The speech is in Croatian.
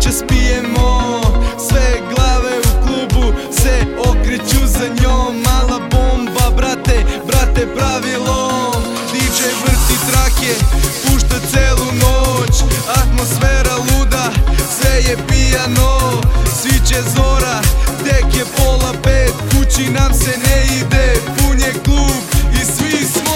noćas pijemo, sve glave u klubu se okreću za njom. Mala bomba, brate, brate pravilom. DJ vrti trake, pušta celu noć, atmosfera luda, sve je pijano. Sviće zora, tek je 4:30, kući nam se ne ide, pun je klub i svi